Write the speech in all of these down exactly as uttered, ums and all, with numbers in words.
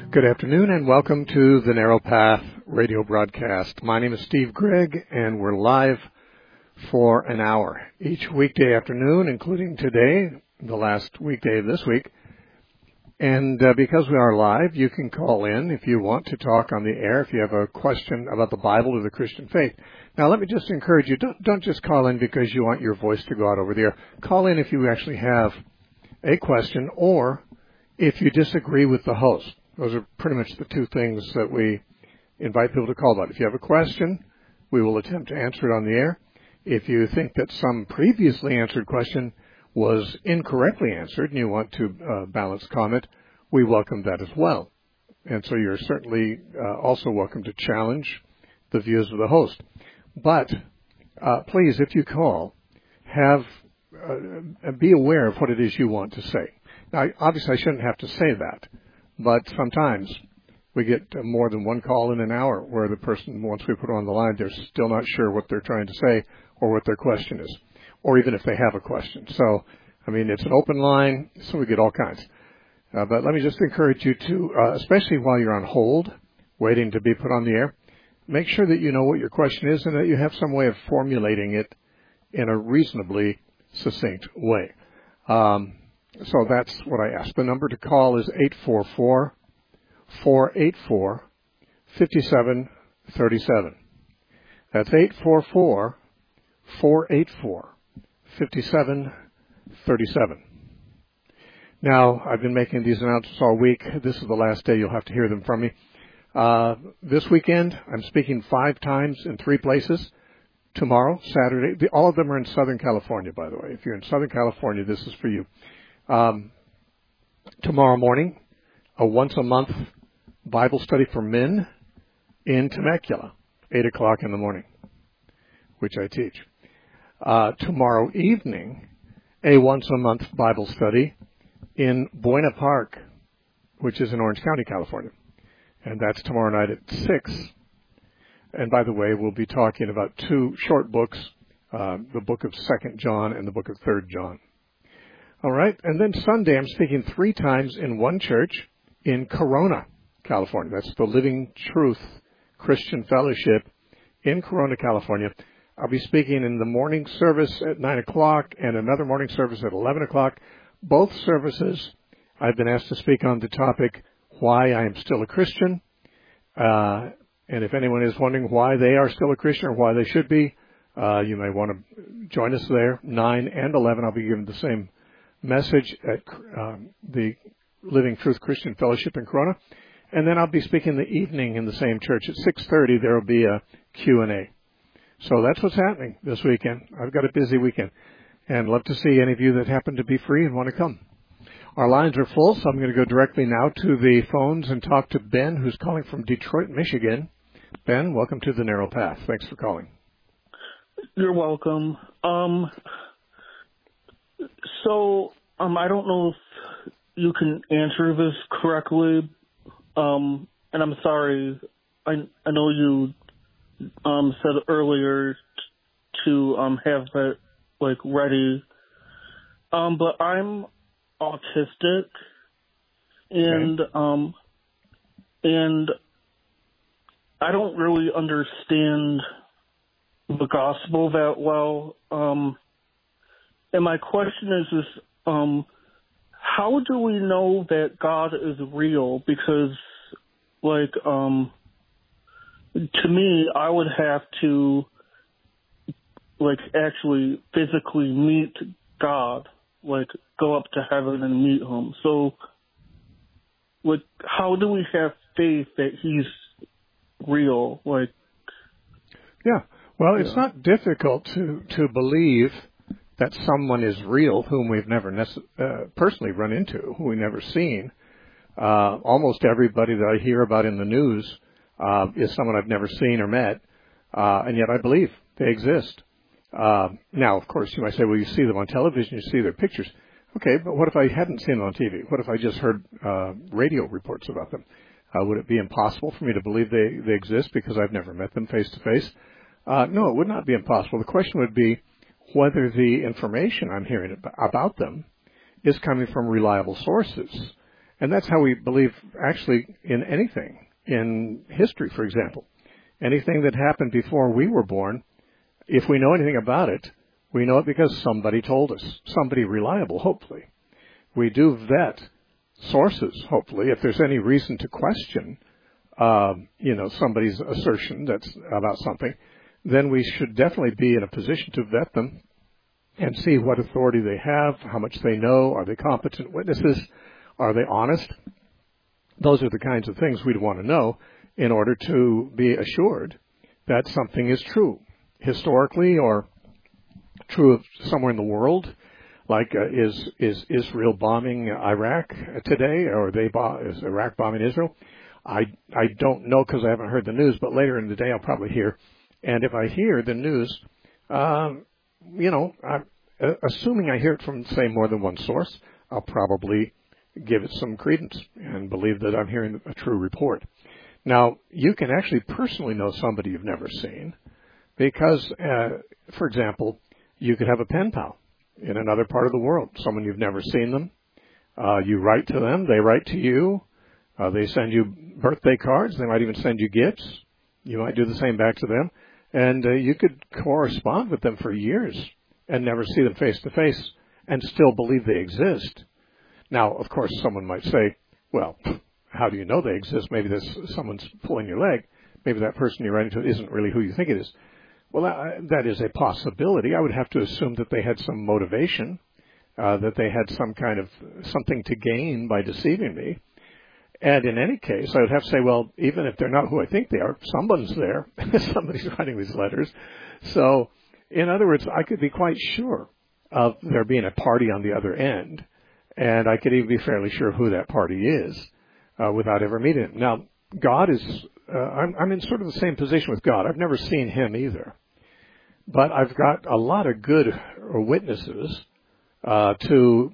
Good afternoon and welcome to the Narrow Path radio broadcast. My name is Steve Gregg and we're live for an hour each weekday afternoon, including today, the last weekday of this week. And uh, because we are live, you can call in if you want to talk on the air, if you have a question about the Bible or the Christian faith. Now, let me just encourage you, don't, don't just call in because you want your voice to go out over the air. Call in if you actually have a question or if you disagree with the host. Those are pretty much the two things that we invite people to call about. If you have a question, we will attempt to answer it on the air. If you think that some previously answered question was incorrectly answered and you want to uh, balance comment, we welcome that as well. And so you're certainly uh, also welcome to challenge the views of the host. But uh, please, if you call, have uh, be aware of what it is you want to say. Now, obviously, I shouldn't have to say that, but sometimes we get more than one call in an hour where the person, once we put on the line, they're still not sure what they're trying to say or what their question is, or even if they have a question. So, I mean, it's an open line, so we get all kinds. Uh, but let me just encourage you to, uh, especially while you're on hold, waiting to be put on the air, make sure that you know what your question is and that you have some way of formulating it in a reasonably succinct way. Um, so that's what I ask. The number to call is eight four four, four eight four, five seven three seven. That's eight four four, four eight four, five seven three seven. Now, I've been making these announcements all week. This is the last day you'll have to hear them from me. Uh, this weekend, I'm speaking five times in three places. Tomorrow, Saturday, the, all of them are in Southern California, by the way. If you're in Southern California, this is for you. Um, tomorrow morning, a once-a-month Bible study for men in Temecula, eight o'clock in the morning, which I teach. Uh, tomorrow evening, a once-a-month Bible study in Buena Park, which is in Orange County, California. And that's tomorrow night at six. And by the way, we'll be talking about two short books, uh, the book of Second John and the book of Third John. All right. And then Sunday, I'm speaking three times in one church in Corona, California. That's the Living Truth Christian Fellowship in Corona, California. I'll be speaking in the morning service at nine o'clock and another morning service at eleven o'clock. Both services, I've been asked to speak on the topic, why I am still a Christian. Uh, and if anyone is wondering why they are still a Christian or why they should be, uh, you may want to join us there. nine and eleven, I'll be giving the same message at um, the Living Truth Christian Fellowship in Corona. And then I'll be speaking the evening in the same church. At six thirty, there will be a Q and A. So that's what's happening this weekend. I've got a busy weekend. And love to see any of you that happen to be free and want to come. Our lines are full, so I'm going to go directly now to the phones and talk to Ben, who's calling from Detroit, Michigan. Ben, welcome to the Narrow Path. Thanks for calling. You're welcome. Um, so um, I don't know if you can answer this correctly, um, and I'm sorry. I, I know you um, said earlier t- to um, have that like ready, um, but I'm autistic, and okay. um, and I don't really understand the gospel that well. Um, and my question is, is um, how do we know that God is real? Because, like, um, to me, I would have to, like, actually physically meet God, like, go up to heaven and meet him. So, like, how do we have faith that he's real? Like, yeah. Well, it's yeah. not difficult to, to believe that someone is real whom we've never nece- uh, personally run into, who we've never seen. Uh, almost everybody that I hear about in the news uh, is someone I've never seen or met, uh, and yet I believe they exist. Uh, now, of course, you might say, well, you see them on television, you see their pictures. Okay, but what if I hadn't seen them on T V? What if I just heard uh, radio reports about them? Uh, would it be impossible for me to believe they, they exist because I've never met them face to face? Uh, no, it would not be impossible. The question would be whether the information I'm hearing about them is coming from reliable sources. And that's how we believe actually in anything. In history, for example. Anything that happened before we were born, if we know anything about it, we know it because somebody told us. Somebody reliable, hopefully. We do vet sources, hopefully. If there's any reason to question, uh, you know, somebody's assertion that's about something, then we should definitely be in a position to vet them and see what authority they have, how much they know, are they competent witnesses, are they honest? Those are the kinds of things we'd want to know in order to be assured that something is true, historically or true somewhere in the world, like uh, is is Israel bombing Iraq today, or they bo- is Iraq bombing Israel? I I don't know because I haven't heard the news, but later in the day I'll probably hear. And if I hear the news, um, you know, I'm, uh, assuming I hear it from, say, more than one source, I'll probably give it some credence and believe that I'm hearing a true report. Now, you can actually personally know somebody you've never seen because, uh, for example, you could have a pen pal in another part of the world, someone you've never seen them. Uh, you write to them, they write to you, uh, they send you birthday cards, they might even send you gifts. You might do the same back to them. And uh, you could correspond with them for years and never see them face to face and still believe they exist. Now, of course, someone might say, well, how do you know they exist? Maybe there's someone's pulling your leg. Maybe that person you're writing to isn't really who you think it is. Well, that, that is a possibility. I would have to assume that they had some motivation, uh, that they had some kind of something to gain by deceiving me. And in any case, I would have to say, well, even if they're not who I think they are, someone's there. Somebody's writing these letters. So, in other words, I could be quite sure of there being a party on the other end. And I could even be fairly sure who that party is uh, without ever meeting him. Now, God is, uh, I'm, I'm in sort of the same position with God. I've never seen him either. But I've got a lot of good witnesses uh, to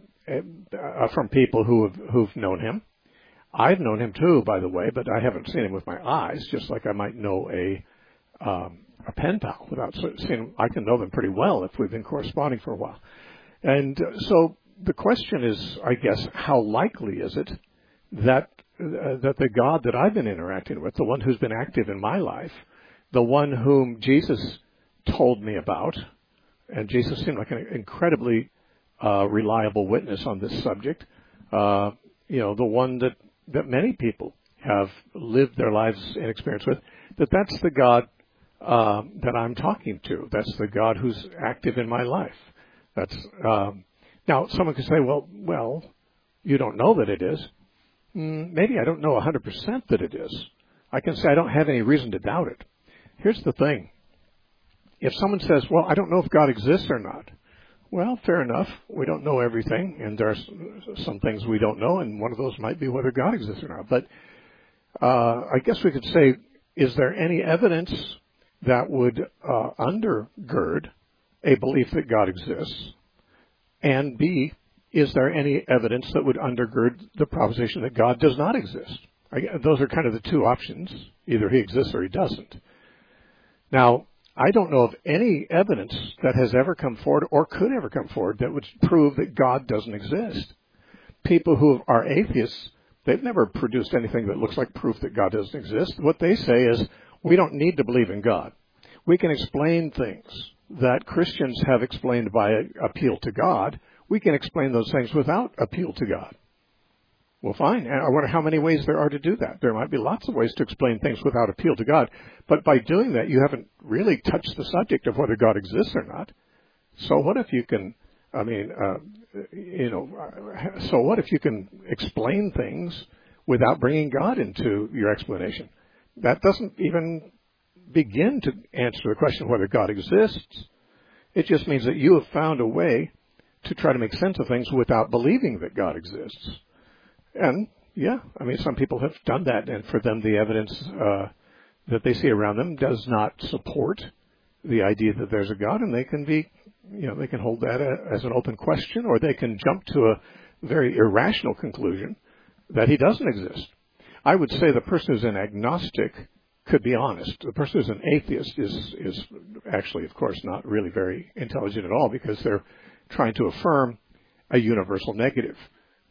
uh, from people who have, who've known him. I've known him too, by the way, but I haven't seen him with my eyes, just like I might know a um, a pen pal without seeing him. I can know them pretty well if we've been corresponding for a while. And uh, so the question is, I guess, how likely is it that uh, that the God that I've been interacting with, the one who's been active in my life, the one whom Jesus told me about, and Jesus seemed like an incredibly uh, reliable witness on this subject, uh, you know, the one that, that many people have lived their lives in experience with, that that's the God uh, that I'm talking to. That's the God who's active in my life. That's um, now, someone could say, well, well, you don't know that it is. Mm, maybe I don't know one hundred percent that it is. I can say I don't have any reason to doubt it. Here's the thing. If someone says, well, I don't know if God exists or not, well, fair enough. We don't know everything, and there are some things we don't know, and one of those might be whether God exists or not. But uh, I guess we could say, is there any evidence that would uh, undergird a belief that God exists? And B, is there any evidence that would undergird the proposition that God does not exist? I, those are kind of the two options. Either he exists or he doesn't. Now, I don't know of any evidence that has ever come forward or could ever come forward that would prove that God doesn't exist. People who are atheists, they've never produced anything that looks like proof that God doesn't exist. What they say is, we don't need to believe in God. We can explain things that Christians have explained by appeal to God. We can explain those things without appeal to God. Well, fine. I wonder how many ways there are to do that. There might be lots of ways to explain things without appeal to God. But by doing that, you haven't really touched the subject of whether God exists or not. So what if you can, I mean, uh, you know, so what if you can explain things without bringing God into your explanation? That doesn't even begin to answer the question of whether God exists. It just means that you have found a way to try to make sense of things without believing that God exists. And, yeah, I mean, some people have done that, and for them the evidence uh, that they see around them does not support the idea that there's a God, and they can be, you know, they can hold that as an open question, or they can jump to a very irrational conclusion that he doesn't exist. I would say the person who's an agnostic could be honest. The person who's an atheist is, is actually, of course, not really very intelligent at all, because they're trying to affirm a universal negative.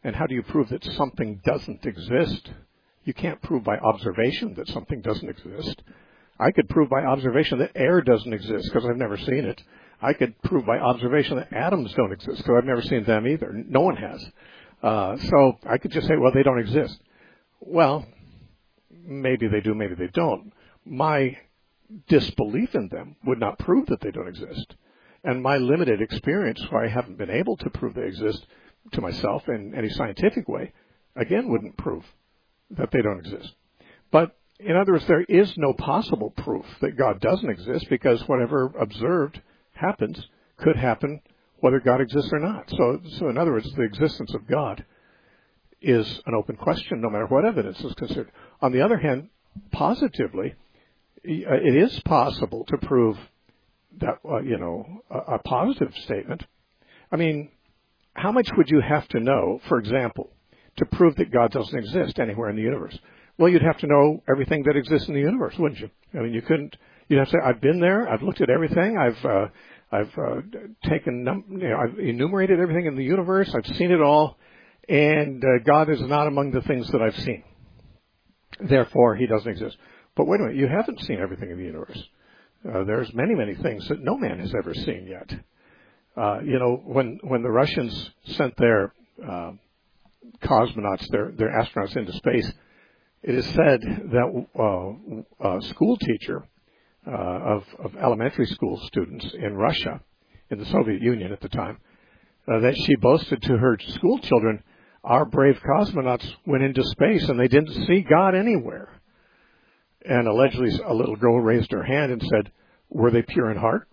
And how do you prove that something doesn't exist? You can't prove by observation that something doesn't exist. I could prove by observation that air doesn't exist because I've never seen it. I could prove by observation that atoms don't exist because I've never seen them either. No one has. Uh, so I could just say, well, they don't exist. Well, maybe they do, maybe they don't. My disbelief in them would not prove that they don't exist. And my limited experience, where I haven't been able to prove they exist to myself in any scientific way, again, wouldn't prove that they don't exist. But in other words, there is no possible proof that God doesn't exist because whatever observed happens could happen whether God exists or not. So, so in other words, the existence of God is an open question no matter what evidence is considered. On the other hand, positively, it is possible to prove that, uh, you know, a, a positive statement. I mean, how much would you have to know, for example, to prove that God doesn't exist anywhere in the universe? Well, you'd have to know everything that exists in the universe, wouldn't you? I mean, you couldn't. You'd have to say, "I've been there. I've looked at everything. I've, uh, I've uh, taken, num- you know, I've enumerated everything in the universe. I've seen it all, and uh, God is not among the things that I've seen. Therefore, He doesn't exist." But wait a minute, you haven't seen everything in the universe. Uh, there's many, many things that no man has ever seen yet. Uh, you know, when when the Russians sent their uh, cosmonauts, their their astronauts into space, it is said that uh, a school teacher uh, of, of elementary school students in Russia, in the Soviet Union at the time, uh, that she boasted to her school children, "Our brave cosmonauts went into space and they didn't see God anywhere." And allegedly a little girl raised her hand and said, "Were they pure in heart?"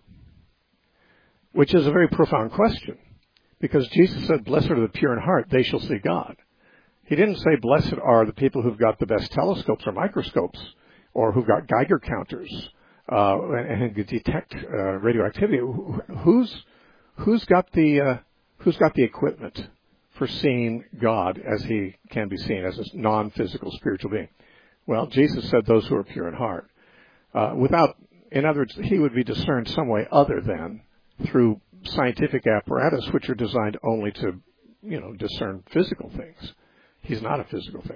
Which is a very profound question, because Jesus said, "Blessed are the pure in heart, they shall see God." He didn't say, "Blessed are the people who've got the best telescopes or microscopes, or who've got Geiger counters uh, and, and can detect uh, radioactivity." Who's who's got the uh, who's got the equipment for seeing God as He can be seen, as a non-physical spiritual being? Well, Jesus said those who are pure in heart. Uh, without, in other words, He would be discerned some way other than through scientific apparatus, which are designed only to, you know, discern physical things. He's not a physical thing.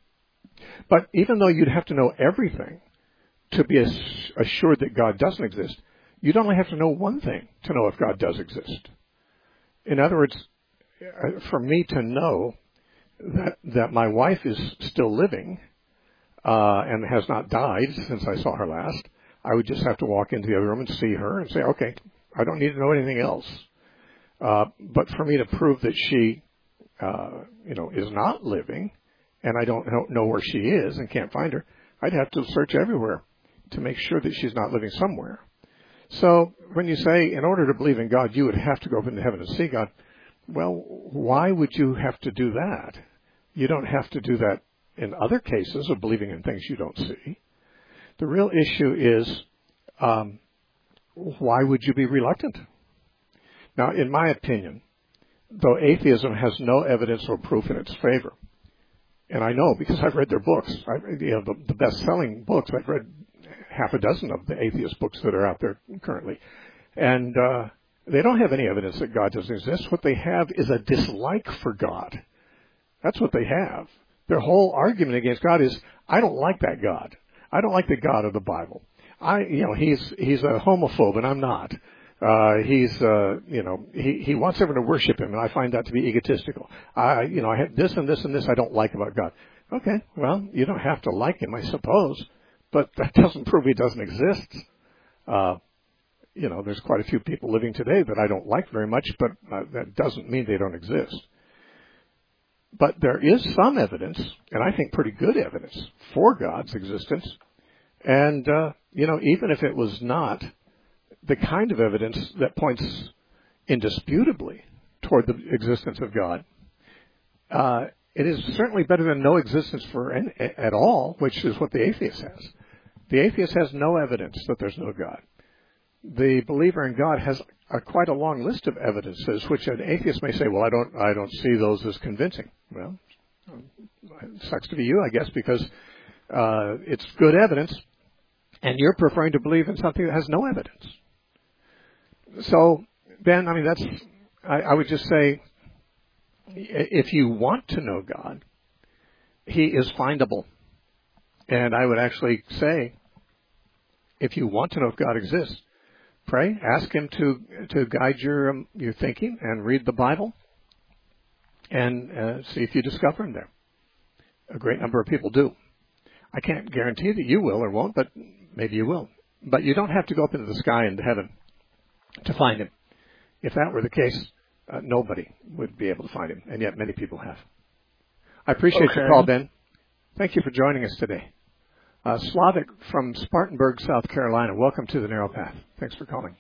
But even though you'd have to know everything to be assured that God doesn't exist, you'd only have to know one thing to know if God does exist. In other words, for me to know that that my wife is still living uh, and has not died since I saw her last, I would just have to walk into the other room and see her and say, "Okay, I don't need to know anything else." Uh, but for me to prove that she, uh, you know, is not living, and I don't know where she is and can't find her, I'd have to search everywhere to make sure that she's not living somewhere. So when you say, in order to believe in God, you would have to go up into heaven and see God, well, why would you have to do that? You don't have to do that in other cases of believing in things you don't see. The real issue is, um, why would you be reluctant? Now, in my opinion, though atheism has no evidence or proof in its favor, and I know because I've read their books, I, you know, the, the best-selling books, I've read half a dozen of the atheist books that are out there currently, and uh, they don't have any evidence that God doesn't exist. What they have is a dislike for God. That's what they have. Their whole argument against God is, I don't like that God. I don't like the God of the Bible. I, you know, he's he's a homophobe, and I'm not. Uh, he's, uh, you know, he, he wants everyone to worship him, and I find that to be egotistical. I, you know, I have this and this and this I don't like about God. Okay, well, you don't have to like him, I suppose, but that doesn't prove he doesn't exist. Uh, you know, there's quite a few people living today that I don't like very much, but uh, that doesn't mean they don't exist. But there is some evidence, and I think pretty good evidence, for God's existence. And, uh, you know, even if it was not the kind of evidence that points indisputably toward the existence of God, uh, it is certainly better than no existence for any, at all, which is what the atheist has. The atheist has no evidence that there's no God. The believer in God has a, quite a long list of evidences, which an atheist may say, "Well, I don't, I don't see those as convincing." Well, it sucks to be you, I guess, because uh, it's good evidence, and you're preferring to believe in something that has no evidence. So then, I mean, that's, I, I would just say, if you want to know God, he is findable. And I would actually say, if you want to know if God exists, pray, ask him to to guide your um, your thinking, and read the Bible, and uh, see if you discover him there. A great number of people do. I can't guarantee that you will or won't, but maybe you will. But you don't have to go up into the sky into heaven to find him. If that were the case, uh, nobody would be able to find him, and yet many people have. I appreciate Okay. your call, Ben. Thank you for joining us today. Uh, Slavic from Spartanburg, South Carolina. Welcome to the Narrow Path. Thanks for calling.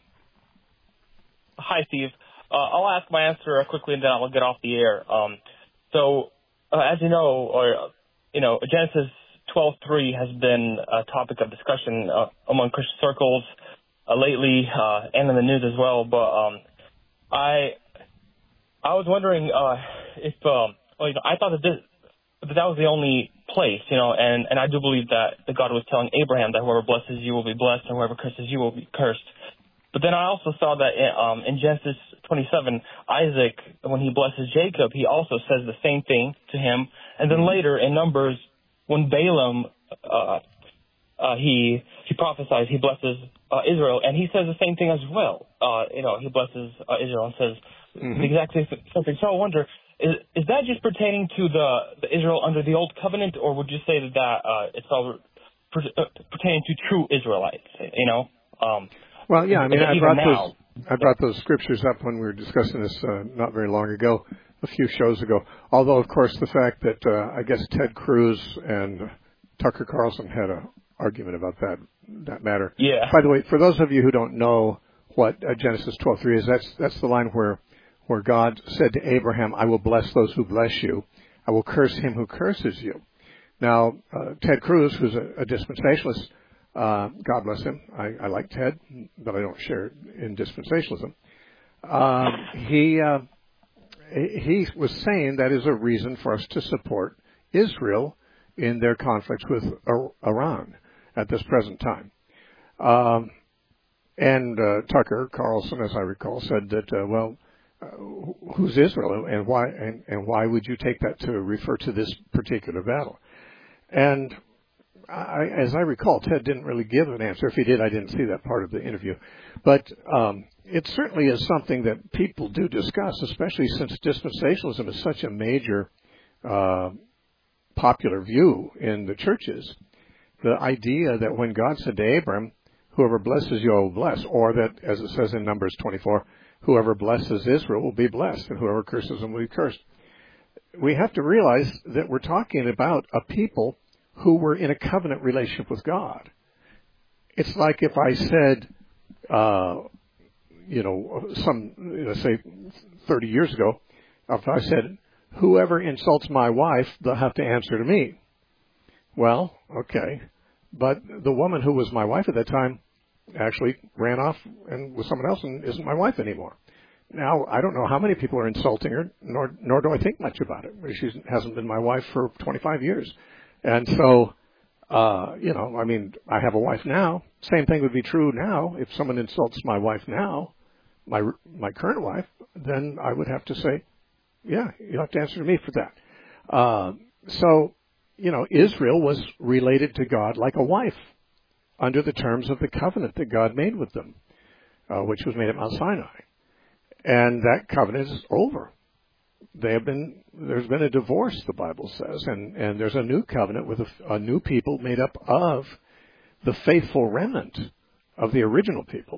Hi, Steve. Uh, I'll ask my answer quickly, and then I'll get off the air. Um, so, uh, as you know, or you know, Genesis twelve three has been a topic of discussion uh, among Christian circles uh, lately, uh, and in the news as well. But um, I, I was wondering uh, if, um, well, you know, I thought that this. But that was the only place, you know, and, and I do believe that, that God was telling Abraham that whoever blesses you will be blessed and whoever curses you will be cursed. But then I also saw that in, um, in Genesis twenty-seven, Isaac, when he blesses Jacob, he also says the same thing to him. And then later in Numbers, when Balaam, uh, uh, he he prophesies, he blesses uh, Israel, and he says the same thing as well. Uh, you know, he blesses uh, Israel and says mm-hmm. the exact same thing. So I wonder, Is, is that just pertaining to the, the Israel under the Old Covenant, or would you say that, that uh, it's all per, uh, pertaining to true Israelites? You know. Um, well, yeah. I mean, I brought now, those. I brought those scriptures up when we were discussing this uh, not very long ago, a few shows ago. Although, of course, the fact that uh, I guess Ted Cruz and Tucker Carlson had an argument about that that matter. Yeah. By the way, for those of you who don't know what uh, Genesis twelve three is, that's that's the line where. where God said to Abraham, I will bless those who bless you. I will curse him who curses you. Now, uh, Ted Cruz, who's a, a dispensationalist, uh, God bless him. I, I like Ted, but I don't share in dispensationalism. Uh, he, uh, he was saying that is a reason for us to support Israel in their conflicts with Iran at this present time. Um, and uh, Tucker Carlson, as I recall, said that, uh, well, Uh, who's Israel, and why and, and why would you take that to refer to this particular battle? And I, as I recall, Ted didn't really give an answer. If he did, I didn't see that part of the interview. But um, it certainly is something that people do discuss, especially since dispensationalism is such a major uh, popular view in the churches. The idea that when God said to Abram, whoever blesses you, I will bless, or that, as it says in Numbers twenty-four, whoever blesses Israel will be blessed, and whoever curses them will be cursed. We have to realize that we're talking about a people who were in a covenant relationship with God. It's like if I said, uh, you know, some, let's say thirty years ago, if I said, whoever insults my wife, they'll have to answer to me. Well, okay. But the woman who was my wife at that time actually ran off and with someone else and isn't my wife anymore. Now, I don't know how many people are insulting her, nor nor do I think much about it. She hasn't been my wife for twenty-five years. And so, uh, you know, I mean, I have a wife now. Same thing would be true now. If someone insults my wife now, my my current wife, then I would have to say, yeah, you have to answer to me for that. Uh, so, you know, Israel was related to God like a wife, under the terms of the covenant that God made with them, uh, which was made at Mount Sinai. And that covenant is over. They have been, there's been a divorce, the Bible says, and, and there's a new covenant with a, a new people made up of the faithful remnant of the original people.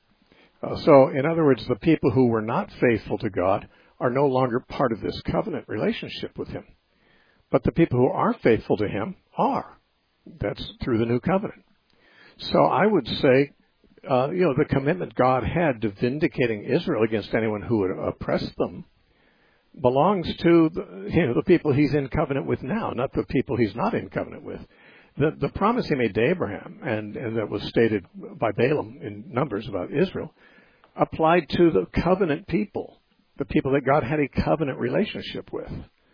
Uh, so, in other words, the people who were not faithful to God are no longer part of this covenant relationship with Him. But the people who are faithful to Him are. That's through the new covenant. So I would say, uh, you know, the commitment God had to vindicating Israel against anyone who would oppress them belongs to the, you know, the people he's in covenant with now, not the people he's not in covenant with. The, the promise he made to Abraham, and, and that was stated by Balaam in Numbers about Israel, applied to the covenant people, the people that God had a covenant relationship with,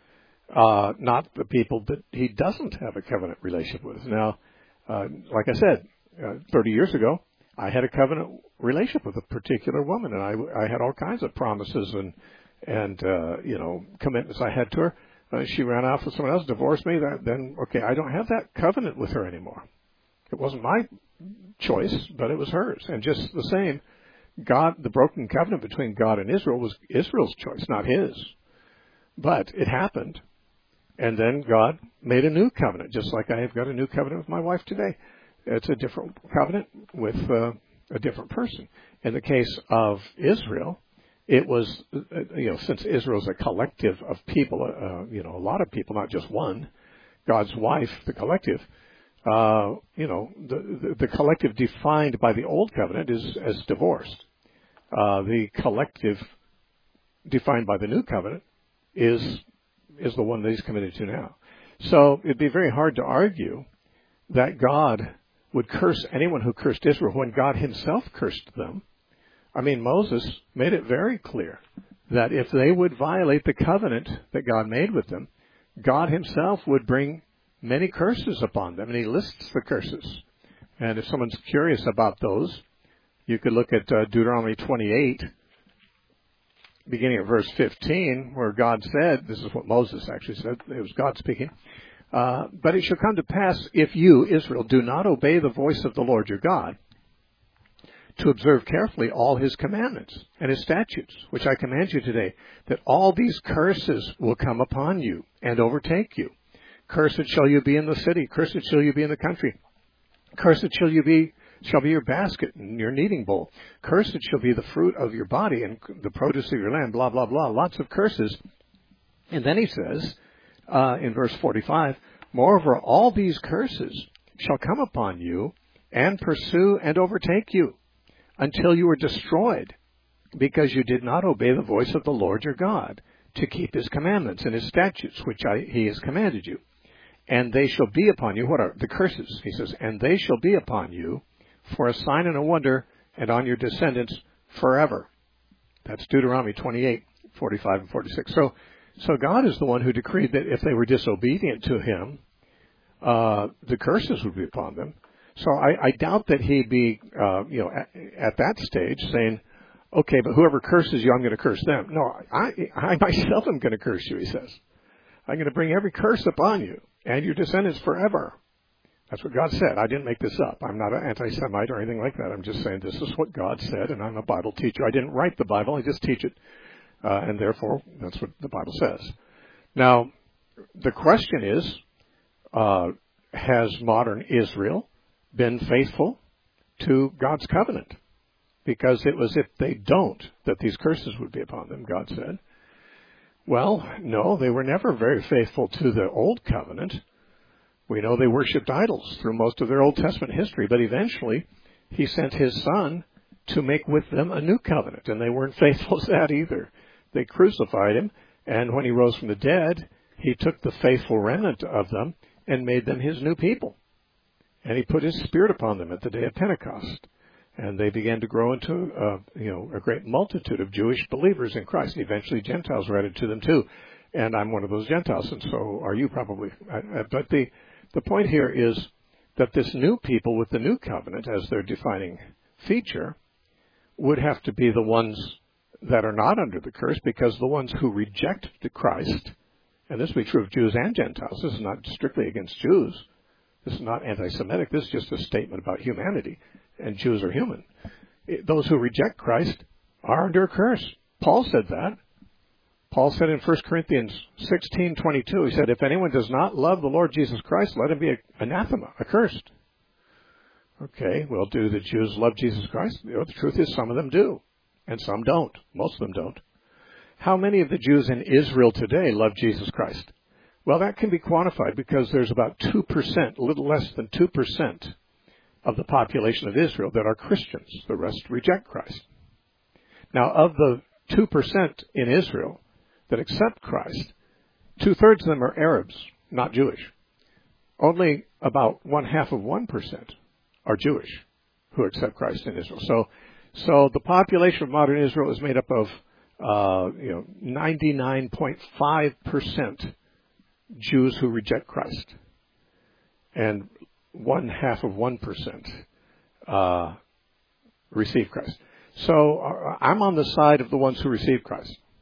uh, not the people that he doesn't have a covenant relationship with. Now, uh, like I said, Uh, thirty years ago, I had a covenant relationship with a particular woman, and I, I had all kinds of promises and, and uh, you know, commitments I had to her. Uh, she ran off with someone else, divorced me. That, then, okay, I don't have that covenant with her anymore. It wasn't my choice, but it was hers. And just the same, God, the broken covenant between God and Israel was Israel's choice, not his. But it happened. And then God made a new covenant, just like I have got a new covenant with my wife today. It's a different covenant with uh, a different person. In the case of Israel, it was, uh, you know, since Israel's a collective of people, uh, you know, a lot of people, not just one, God's wife, the collective, uh, you know, the, the, the collective defined by the old covenant is as divorced. Uh, the collective defined by the new covenant is is the one that he's committed to now. So it'd be very hard to argue that God would curse anyone who cursed Israel when God himself cursed them. I mean, Moses made it very clear that if they would violate the covenant that God made with them, God himself would bring many curses upon them, and he lists the curses. And if someone's curious about those, you could look at uh, Deuteronomy twenty-eight, beginning at verse fifteen, where God said, this is what Moses actually said, it was God speaking, uh, but it shall come to pass, if you, Israel, do not obey the voice of the Lord your God, to observe carefully all his commandments and his statutes, which I command you today, that all these curses will come upon you and overtake you. Cursed shall you be in the city, cursed shall you be in the country, cursed shall you be shall be your basket and your kneading bowl. Cursed shall be the fruit of your body and the produce of your land, blah, blah, blah. Lots of curses. And then he says, uh, in verse forty-five, moreover, all these curses shall come upon you and pursue and overtake you until you are destroyed, because you did not obey the voice of the Lord your God to keep his commandments and his statutes, which I, he has commanded you. And they shall be upon you, what are the curses? He says, and they shall be upon you for a sign and a wonder, and on your descendants forever. That's Deuteronomy twenty-eight, forty-five and forty-six. So, so God is the one who decreed that if they were disobedient to him, uh, the curses would be upon them. So I, I doubt that he'd be, uh, you know, at, at that stage saying, okay, but whoever curses you, I'm going to curse them. No, I, I myself am going to curse you, he says. I'm going to bring every curse upon you and your descendants forever. That's what God said. I didn't make this up. I'm not an anti-Semite or anything like that. I'm just saying this is what God said, and I'm a Bible teacher. I didn't write the Bible. I just teach it, uh, and therefore that's what the Bible says. Now, the question is, uh, has modern Israel been faithful to God's covenant? Because it was if they don't that these curses would be upon them, God said. Well, no, they were never very faithful to the old covenant. We know they worshipped idols through most of their Old Testament history, but eventually he sent his son to make with them a new covenant, and they weren't faithful to that either. They crucified him, and when he rose from the dead, he took the faithful remnant of them and made them his new people. And he put his Spirit upon them at the day of Pentecost. And they began to grow into, uh, you know, a great multitude of Jewish believers in Christ. And eventually Gentiles were added to them too. And I'm one of those Gentiles, and so are you probably. But the The point here is that this new people with the new covenant as their defining feature would have to be the ones that are not under the curse, because the ones who reject Christ, and this will be true of Jews and Gentiles, this is not strictly against Jews, this is not anti-Semitic, this is just a statement about humanity, and Jews are human. Those who reject Christ are under a curse. Paul said that. Paul said in First Corinthians sixteen twenty-two, he said, if anyone does not love the Lord Jesus Christ, let him be anathema, accursed. Okay, well, do the Jews love Jesus Christ? You know, the truth is some of them do, and some don't. Most of them don't. How many of the Jews in Israel today love Jesus Christ? Well, that can be quantified because there's about two percent, a little less than two percent of the population of Israel that are Christians. The rest reject Christ. Now, of the two percent in Israel that accept Christ, two-thirds of them are Arabs, not Jewish. Only about one-half of one percent are Jewish who accept Christ in Israel. So so the population of modern Israel is made up of uh, you know ninety-nine point five percent Jews who reject Christ, and one-half of one percent uh, receive Christ. So uh, I'm on the side of the ones who receive Christ.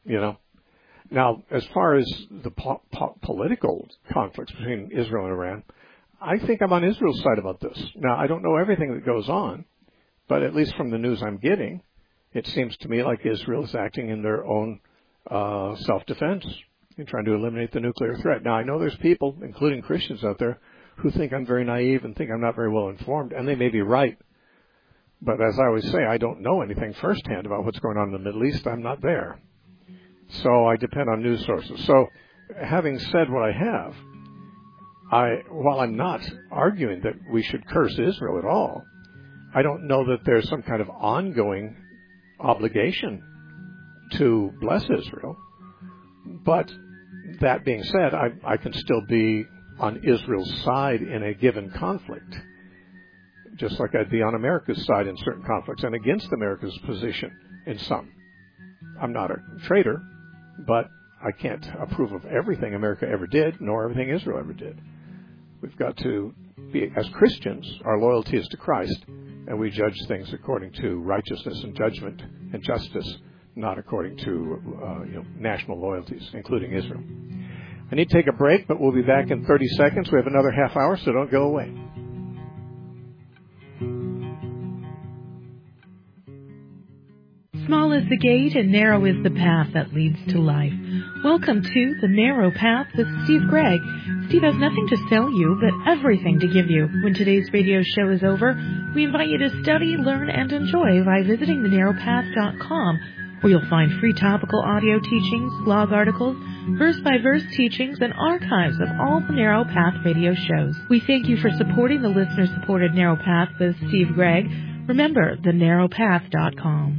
you know. Now, as far as the po- po- political conflicts between Israel and Iran, I think I'm on Israel's side about this. Now, I don't know everything that goes on, but at least from the news I'm getting, it seems to me like Israel is acting in their own uh, self-defense in trying to eliminate the nuclear threat. Now, I know there's people, including Christians out there, who think I'm very naive and think I'm not very well informed, and they may be right. But as I always say, I don't know anything firsthand about what's going on in the Middle East. I'm not there. So I depend on news sources. So having said what I have, I, while I'm not arguing that we should curse Israel at all, I don't know that there's some kind of ongoing obligation to bless Israel. But that being said, I, I can still be on Israel's side in a given conflict, just like I'd be on America's side in certain conflicts and against America's position in some. I'm not a traitor, but I can't approve of everything America ever did, nor everything Israel ever did. We've got to be, as Christians, our loyalty is to Christ, and we judge things according to righteousness and judgment and justice, not according to uh, you know, national loyalties, including Israel. I need to take a break, but we'll be back in thirty seconds. We have another half hour, so don't go away. Small is the gate and narrow is the path that leads to life. Welcome to The Narrow Path with Steve Gregg. Steve has nothing to sell you, but everything to give you. When today's radio show is over, we invite you to study, learn, and enjoy by visiting the narrow path dot com, where you'll find free topical audio teachings, blog articles, verse-by-verse teachings, and archives of all the Narrow Path radio shows. We thank you for supporting the listener-supported Narrow Path with Steve Gregg. Remember, the narrow path dot com.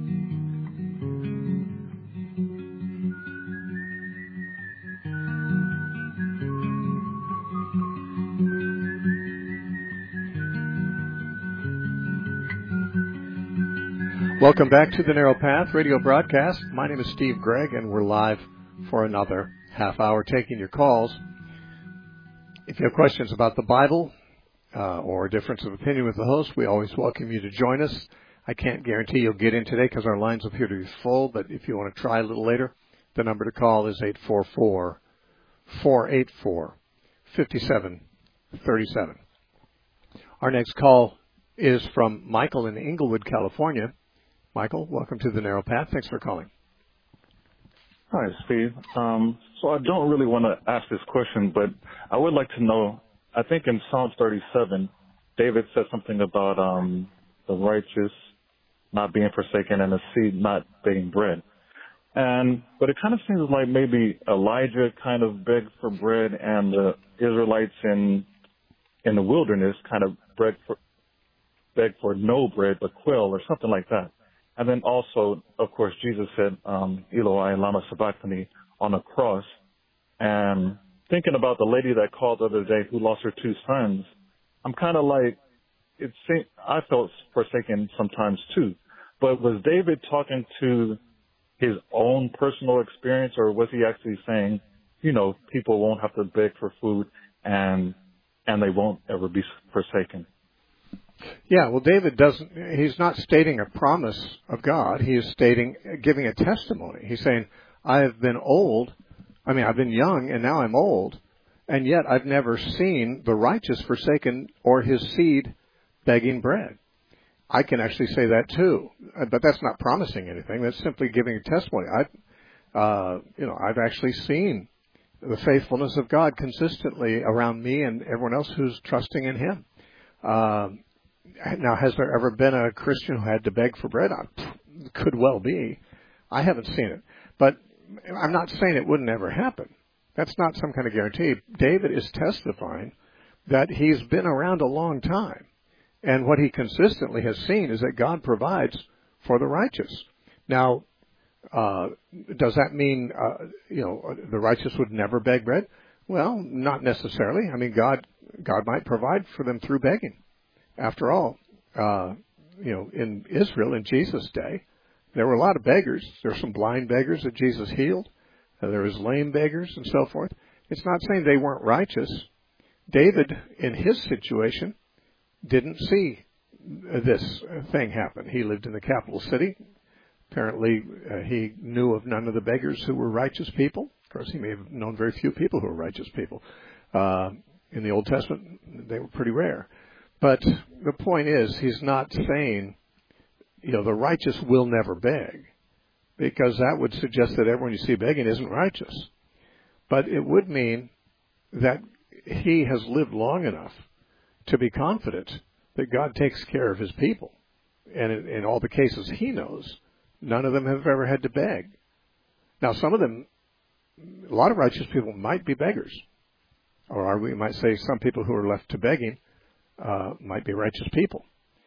Welcome back to the Narrow Path radio broadcast. My name is Steve Gregg, and we're live for another half hour taking your calls. If you have questions about the Bible uh, or a difference of opinion with the host, we always welcome you to join us. I can't guarantee you'll get in today because our lines appear to be full, but if you want to try a little later, the number to call is eight four four, four eight four, five seven three seven. Our next call is from Michael in Inglewood, California. Michael, welcome to the Narrow Path. Thanks for calling. Hi, Steve. Um, so I don't really want to ask this question, but I would like to know, I think in Psalm thirty-seven, David said something about um, the righteous not being forsaken and the seed not begging bread. And But it kind of seems like maybe Elijah kind of begged for bread and the Israelites in in the wilderness kind of begged for, begged for no bread but quail or something like that. And then also, of course, Jesus said, um, Eloi lama sabachthani on the cross. And thinking about the lady that called the other day who lost her two sons, I'm kind of like, it seemed, I felt forsaken sometimes too. But was David talking to his own personal experience, or was he actually saying, you know, people won't have to beg for food and and they won't ever be forsaken? Yeah, well, David doesn't, he's not stating a promise of God. He is stating, giving a testimony. He's saying, I have been old, I mean, I've been young, and now I'm old, and yet I've never seen the righteous forsaken or his seed begging bread. I can actually say that too, but that's not promising anything. That's simply giving a testimony. I've, uh, you know, I've actually seen the faithfulness of God consistently around me and everyone else who's trusting in Him. Um, Now, has there ever been a Christian who had to beg for bread? Could well be. I haven't seen it. But I'm not saying it wouldn't ever happen. That's not some kind of guarantee. David is testifying that he's been around a long time. And what he consistently has seen is that God provides for the righteous. Now, uh, does that mean, uh, you know, the righteous would never beg bread? Well, not necessarily. I mean, God, God might provide for them through begging. After all, uh, you know, in Israel in Jesus' day, there were a lot of beggars. There were some blind beggars that Jesus healed. Uh, there was lame beggars and so forth. It's not saying they weren't righteous. David, in his situation, didn't see this thing happen. He lived in the capital city. Apparently, uh, he knew of none of the beggars who were righteous people. Of course, he may have known very few people who were righteous people. Uh, in the Old Testament, they were pretty rare. But the point is, he's not saying, you know, the righteous will never beg, because that would suggest that everyone you see begging isn't righteous. But it would mean that he has lived long enough to be confident that God takes care of his people. And in, in all the cases he knows, none of them have ever had to beg. Now, some of them, a lot of righteous people might be beggars. Or we might say some people who are left to begging uh, might be righteous people.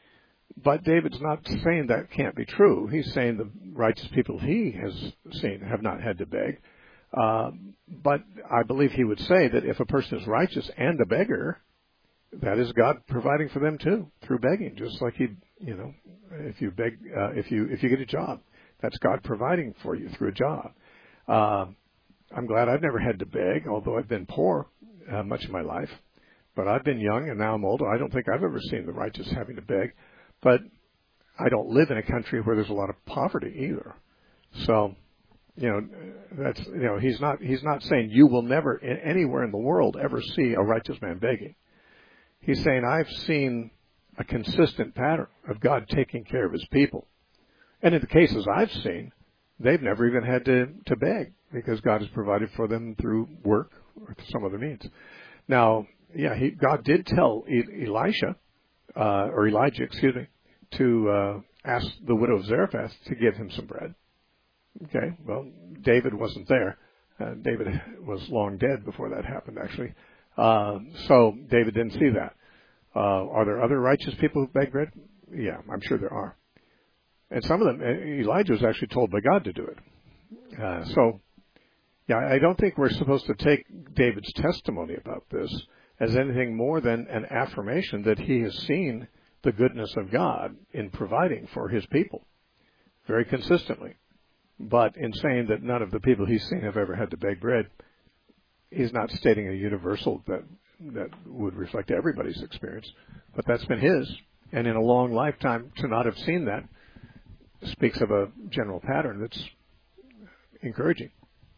But David's not saying that can't be true. He's saying the righteous people he has seen have not had to beg. Uh, but I believe he would say that if a person is righteous and a beggar, that is God providing for them too through begging. Just like he, you know, if you beg, uh, if you if you get a job, that's God providing for you through a job. Uh, I'm glad I've never had to beg, although I've been poor uh, much of my life. But I've been young and now I'm older. I don't think I've ever seen the righteous having to beg. But I don't live in a country where there's a lot of poverty either. So, you know, that's, you know, he's not, he's not saying you will never in, anywhere in the world ever see a righteous man begging. He's saying I've seen a consistent pattern of God taking care of his people. And in the cases I've seen, they've never even had to, to beg because God has provided for them through work or some other means. Now, yeah, he, God did tell e- Elisha, Uh, or Elijah, excuse me, to uh, ask the widow of Zarephath to give him some bread. Okay, well, David wasn't there. Uh, David was long dead before that happened, actually. Uh, so David didn't see that. Uh, are there other righteous people who beg bread? Yeah, I'm sure there are. And some of them, Elijah was actually told by God to do it. Uh, so, yeah, I don't think we're supposed to take David's testimony about this as anything more than an affirmation that he has seen the goodness of God in providing for his people very consistently. But in saying that none of the people he's seen have ever had to beg bread, he's not stating a universal that that would reflect everybody's experience. But that's been his. And in a long lifetime, to not have seen that speaks of a general pattern that's encouraging.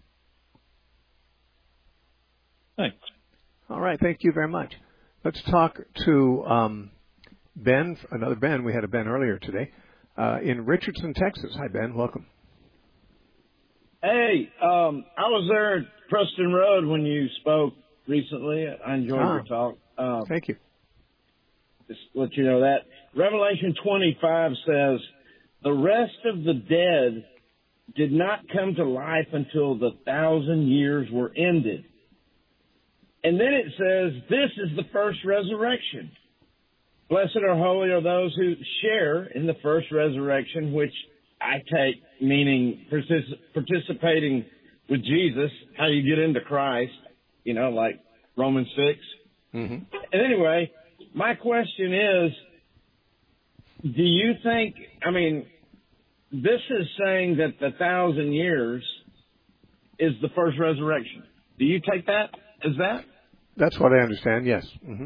Thanks. All right, thank you very much. Let's talk to um, Ben, another Ben. We had a Ben earlier today, uh, in Richardson, Texas. Hi, Ben. Welcome. Hey, um, I was there at Preston Road when you spoke recently. I enjoyed ah, your talk. Uh, thank you. Just let you know that. Revelation twenty-five says, the rest of the dead did not come to life until the thousand years were ended. And then it says, this is the first resurrection. Blessed or holy are those who share in the first resurrection, which I take meaning partic- participating with Jesus, how you get into Christ, you know, like Romans six. Mm-hmm. And anyway, my question is, do you think, I mean, this is saying that the thousand years is the first resurrection. Do you take that as that? That's what I understand, yes. Mm-hmm.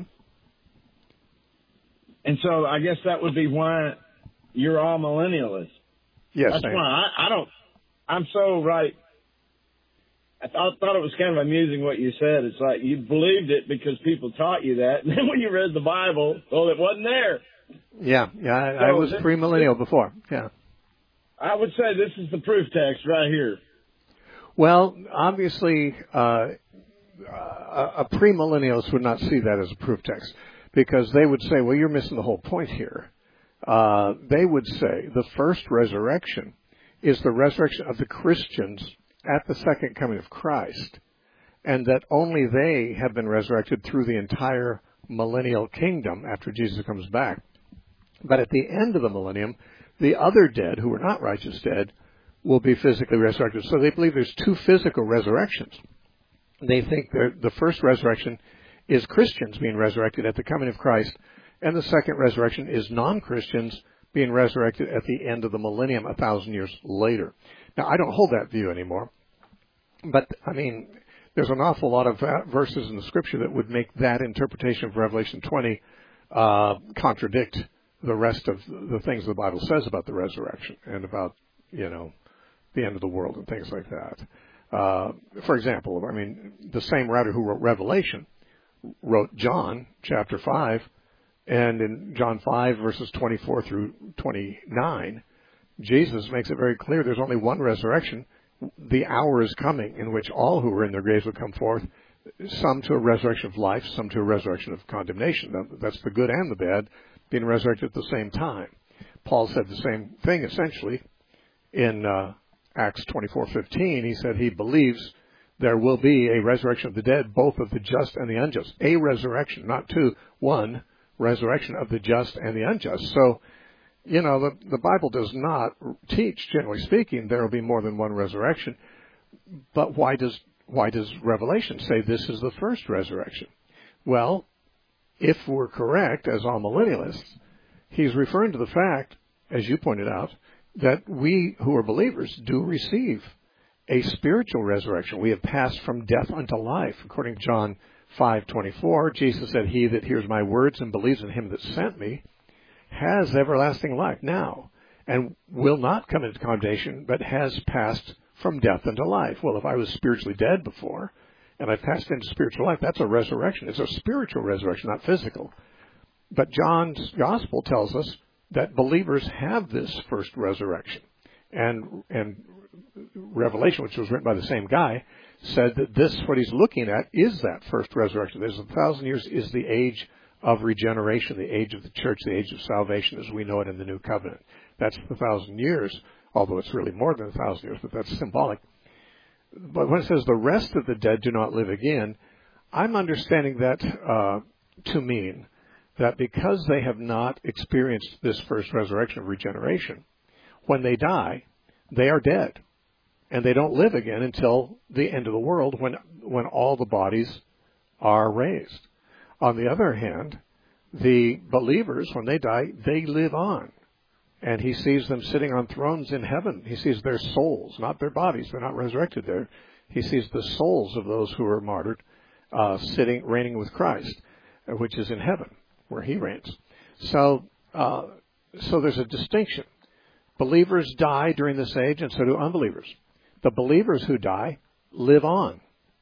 And so I guess that would be why you're all millennialists. Yes. That's I why I, I don't, I'm so right. I thought, thought it was kind of amusing what you said. It's like you believed it because people taught you that. And then when you read the Bible, well, it wasn't there. Yeah, yeah, I, so I was this, premillennial before, yeah. I would say this is the proof text right here. Well, obviously, uh, a, a premillennialist would not see that as a proof text because they would say, well, you're missing the whole point here. Uh, they would say the first resurrection is the resurrection of the Christians at the second coming of Christ, and that only they have been resurrected through the entire millennial kingdom after Jesus comes back. But at the end of the millennium, the other dead, who were not righteous dead, will be physically resurrected. So they believe there's two physical resurrections. They think the first resurrection is Christians being resurrected at the coming of Christ, and the second resurrection is non-Christians being resurrected at the end of the millennium a thousand years later. Now, I don't hold that view anymore, but, I mean, there's an awful lot of verses in the Scripture that would make that interpretation of Revelation twenty uh, contradict the rest of the things the Bible says about the resurrection and about you know, the end of the world and things like that. Uh, for example, I mean, the same writer who wrote Revelation wrote John chapter five, and in John five verses twenty-four through twenty-nine, Jesus makes it very clear there's only one resurrection. The hour is coming in which all who are in their graves will come forth, some to a resurrection of life, some to a resurrection of condemnation. That's the good and the bad being resurrected at the same time. Paul said the same thing essentially in uh, Acts twenty-four fifteen. He said he believes there will be a resurrection of the dead, both of the just and the unjust. A resurrection, not two, one resurrection of the just and the unjust. So, you know, the, the Bible does not teach, generally speaking, there will be more than one resurrection. But why does why does Revelation say this is the first resurrection? Well, if we're correct as amillennialists, he's referring to the fact, as you pointed out, that we who are believers do receive a spiritual resurrection. We have passed from death unto life. According to John five twenty-four, Jesus said, "He that hears my words and believes in him that sent me has everlasting life now, and will not come into condemnation, but has passed from death unto life." Well, if I was spiritually dead before, and I passed into spiritual life, that's a resurrection. It's a spiritual resurrection, not physical. But John's gospel tells us that believers have this first resurrection. And and Revelation, which was written by the same guy, said that this, what he's looking at, is that first resurrection. There's a thousand years is the age of regeneration, the age of the church, the age of salvation as we know it in the New Covenant. That's the thousand years, although it's really more than a thousand years, but that's symbolic. But when it says the rest of the dead do not live again, I'm understanding that uh, to mean that because they have not experienced this first resurrection of regeneration, when they die, they are dead. And they don't live again until the end of the world when when all the bodies are raised. On the other hand, the believers, when they die, they live on. And he sees them sitting on thrones in heaven. He sees their souls, not their bodies. They're not resurrected there. He sees the souls of those who are martyred uh, sitting, reigning with Christ, which is in heaven, where he reigns. So, uh, so there's a distinction. Believers die during this age, and so do unbelievers. The believers who die live on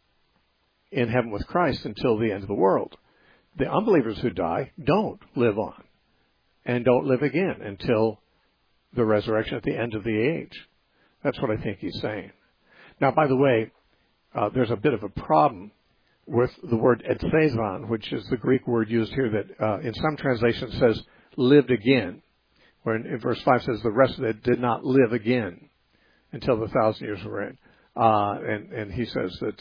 in heaven with Christ until the end of the world. The unbelievers who die don't live on and don't live again until the resurrection at the end of the age. That's what I think he's saying. Now, by the way, uh, there's a bit of a problem with the word ethezon, which is the Greek word used here that uh, in some translations says lived again, where in, in verse five says the rest of it did not live again until the thousand years were in. Uh, and, and he says that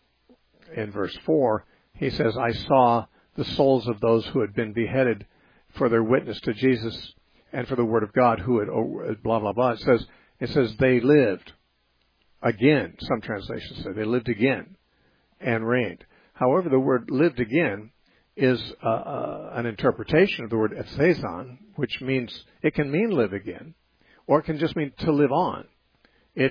uh, in verse four, he says, "I saw the souls of those who had been beheaded for their witness to Jesus and for the word of God, who had, oh, blah, blah, blah." It says, it says they lived again. Some translations say they lived again and reigned. However, the word lived again is uh, uh, an interpretation of the word ethezon, which means, it can mean live again, or it can just mean to live on. It's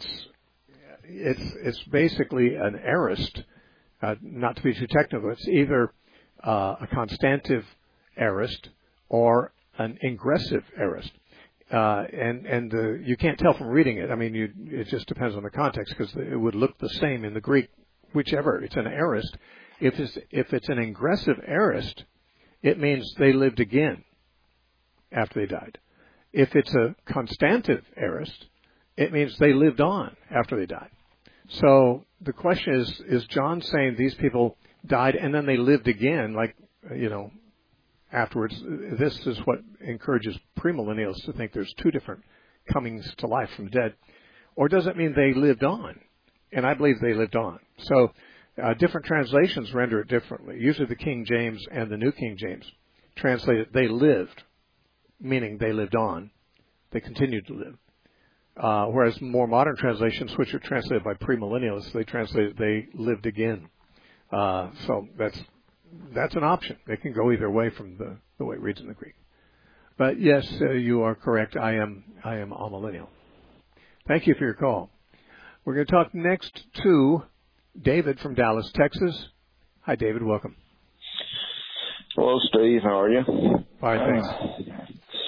it's it's basically an aorist, uh, not to be too technical. It's either uh, a constantive aorist or an ingressive aorist. Uh, and and uh, you can't tell from reading it. I mean, you, it just depends on the context, because it would look the same in the Greek, whichever. It's an aorist. If it's, if it's an ingressive aorist, it means they lived again after they died. If it's a constantive aorist, it means they lived on after they died. So the question is, is John saying these people died and then they lived again, like, you know, afterwards? This is what encourages premillennialists to think there's two different comings to life from the dead. Or does it mean they lived on? And I believe they lived on. So uh, different translations render it differently. Usually the King James and the New King James translate it, they lived, meaning they lived on. They continued to live. Uh, whereas more modern translations, which are translated by premillennialists, they translate it, they lived again. Uh, so that's that's an option. It can go either way from the, the way it reads in the Greek. But yes, uh, you are correct. I am I am amillennial. Thank you for your call. We're going to talk next to David from Dallas, Texas. Hi, David. Welcome. Hello, Steve. How are you? Fine, thanks. Uh,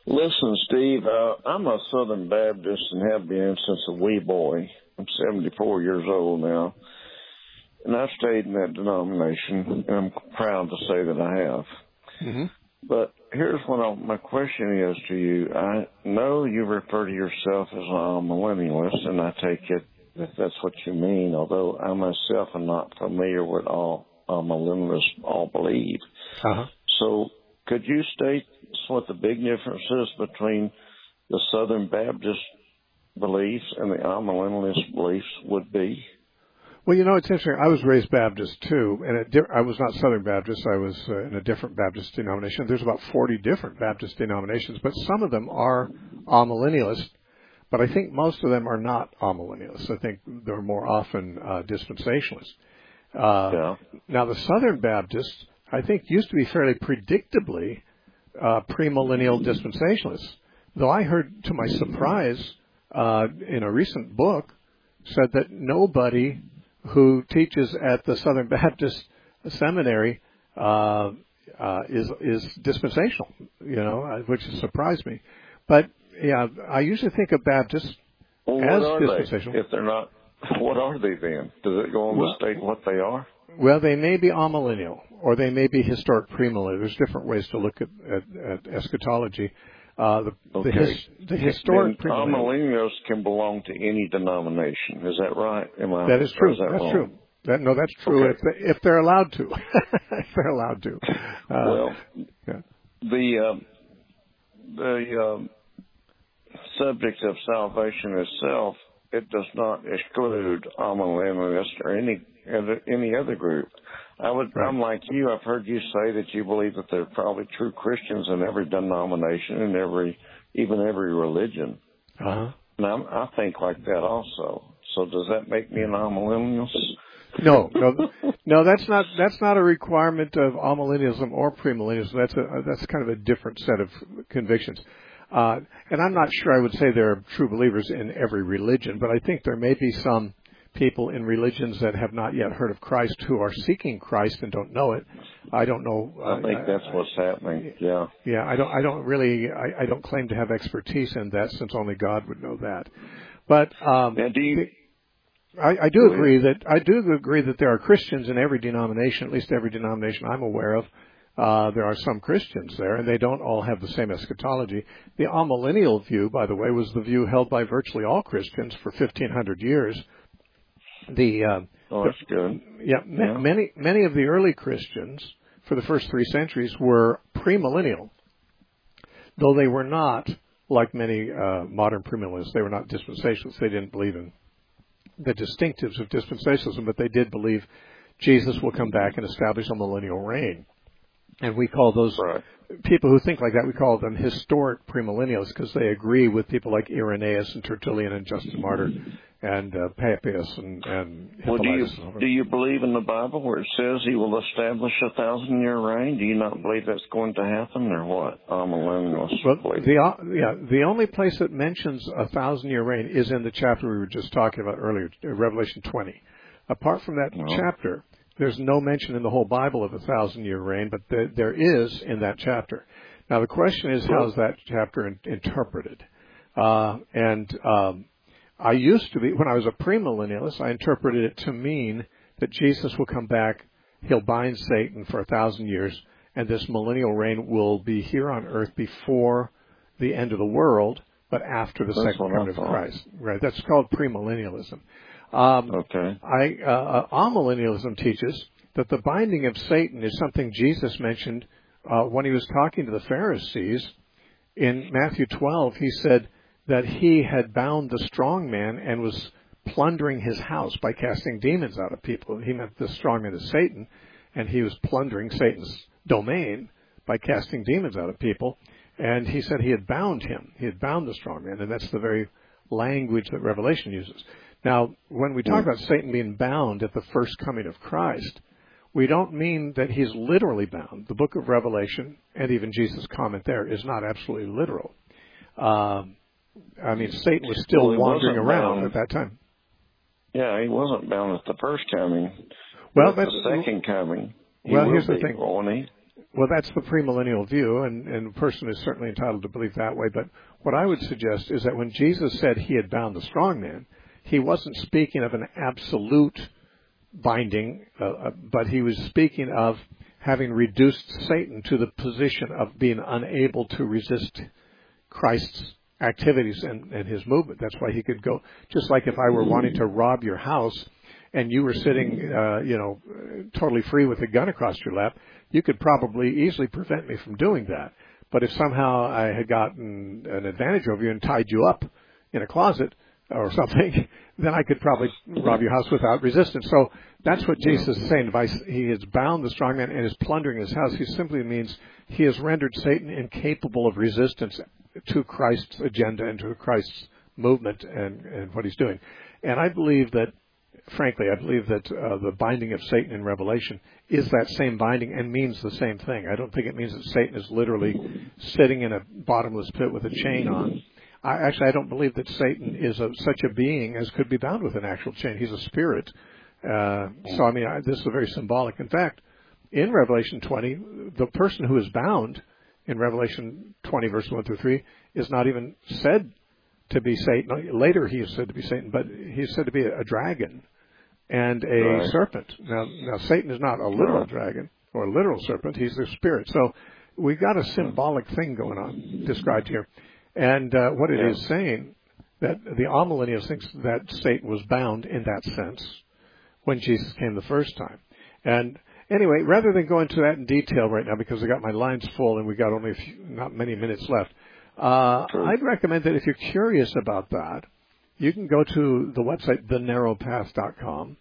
Listen, Steve, uh, I'm a Southern Baptist and have been since a wee boy. I'm seventy-four years old now. And I've stayed in that denomination, and I'm proud to say that I have. Mm-hmm. But here's what I, my question is to you. I know you refer to yourself as a millennialist, and I take it that that's what you mean, although I myself am not familiar with all uh, millennialists all believe. Uh-huh. So could you state what the big difference is between the Southern Baptist beliefs and the amillennialist beliefs would be? Well, you know, it's interesting. I was raised Baptist, too, and it, I was not Southern Baptist. I was uh, in a different Baptist denomination. There's about forty different Baptist denominations, but some of them are amillennialist, but I think most of them are not amillennialists. I think they're more often uh, dispensationalists. Uh, yeah. Now, the Southern Baptists, I think, used to be fairly predictably uh, premillennial dispensationalists, though I heard, to my surprise, uh, in a recent book, said that nobody who teaches at the Southern Baptist Seminary uh, uh, is is dispensational, you know, which surprised me. But yeah, I usually think of Baptists well, as what are dispensational. They? If they're not, what are they then? Does it go on well, to state what they are? Well, they may be amillennial, or they may be historic premillennial. There's different ways to look at, at, at eschatology. Uh, the, okay. the, his, the historic then amillennials can belong to any denomination. Is that right? Am I, that is true. Is that that's wrong? true. That, no, that's true. Okay. If, they, if they're allowed to, if they're allowed to. Uh, well, yeah. the um, the um, subject of salvation itself, it does not exclude amillennialists or any any other group. I would, right. I'm like you. I've heard you say that you believe that there are probably true Christians in every denomination and every, even every religion. Uh-huh. And I'm, I think like that also. So does that make me an amillennialist? No, no, no. That's not that's not a requirement of amillennialism or premillennialism. That's a that's kind of a different set of convictions. Uh, and I'm not sure I would say there are true believers in every religion, but I think there may be some people in religions that have not yet heard of Christ who are seeking Christ and don't know it. I don't know. I think uh, that's I, what's happening. Yeah. Yeah. I don't. I don't really. I, I don't claim to have expertise in that, since only God would know that. But um, now, do you? I, I do agree that I do agree that there are Christians in every denomination, at least every denomination I'm aware of. Uh, there are some Christians there, and they don't all have the same eschatology. The amillennial view, by the way, was the view held by virtually all Christians for fifteen hundred years. The uh, oh, that's the, good. Yeah, yeah, many many of the early Christians for the first three centuries were premillennial, though they were not like many uh, modern premillennialists. They were not dispensationalists. They didn't believe in the distinctives of dispensationalism, but they did believe Jesus will come back and establish a millennial reign. And we call those right. people who think like that, we call them historic premillennialists, because they agree with people like Irenaeus and Tertullian and Justin Martyr and uh, Papias and, and Hippolytus. Well, do you, and do you believe in the Bible where it says he will establish a thousand-year reign? Do you not believe that's going to happen, or what? I'm a millennialist. Well, the, uh, yeah, the only place that mentions a thousand-year reign is in the chapter we were just talking about earlier, Revelation twenty. Apart from that no. chapter, there's no mention in the whole Bible of a thousand-year reign, but there, there is in that chapter. Now, the question is, how is that chapter in, interpreted? Uh, and um, I used to be, when I was a premillennialist, I interpreted it to mean that Jesus will come back, he'll bind Satan for a thousand years, and this millennial reign will be here on earth before the end of the world, but after the That's second coming of Christ. Right? That's called premillennialism. Um, okay. I, uh, amillennialism teaches that the binding of Satan is something Jesus mentioned uh, when he was talking to the Pharisees. In Matthew twelve, he said that he had bound the strong man and was plundering his house by casting demons out of people. He meant the strong man is Satan, and he was plundering Satan's domain by casting demons out of people. And he said he had bound him. He had bound the strong man, and that's the very language that Revelation uses. Now, when we talk about Satan being bound at the first coming of Christ, we don't mean that he's literally bound. The book of Revelation, and even Jesus' comment there, is not absolutely literal. Um, I mean, Satan was still well, wandering around bound. at that time. Yeah, he wasn't bound at the first coming. Well, at that's the second coming. He well, will here's be, the thing. Won't he? well, that's the premillennial view, and, and a person is certainly entitled to believe that way. But what I would suggest is that when Jesus said he had bound the strong man, he wasn't speaking of an absolute binding, uh, but he was speaking of having reduced Satan to the position of being unable to resist Christ's activities and, and his movement. That's why he could go, just like if I were wanting to rob your house and you were sitting, uh, you know, totally free with a gun across your lap, you could probably easily prevent me from doing that. But if somehow I had gotten an advantage over you and tied you up in a closet or something, then I could probably rob your house without resistance. So that's what Jesus is saying. If he has bound the strong man and is plundering his house, he simply means he has rendered Satan incapable of resistance to Christ's agenda and to Christ's movement and, and what he's doing. And I believe that, frankly, I believe that uh, the binding of Satan in Revelation is that same binding and means the same thing. I don't think it means that Satan is literally sitting in a bottomless pit with a chain on. I, actually, I don't believe that Satan is a, such a being as could be bound with an actual chain. He's a spirit. Uh, so, I mean, I, this is very symbolic. In fact, in Revelation twenty, the person who is bound in Revelation twenty, verse one through three, is not even said to be Satan. Later he is said to be Satan, but he's said to be a, a dragon and a right. serpent. Now, now, Satan is not a literal dragon or a literal serpent. He's the spirit. So we've got a symbolic thing going on described here. And uh, what it yeah. is saying, that the amillennialists thinks that Satan was bound in that sense when Jesus came the first time. And anyway, rather than go into that in detail right now, because I got my lines full and we got only a few, not many minutes left, uh, I'd recommend that if you're curious about that, you can go to the website the narrow path dot com,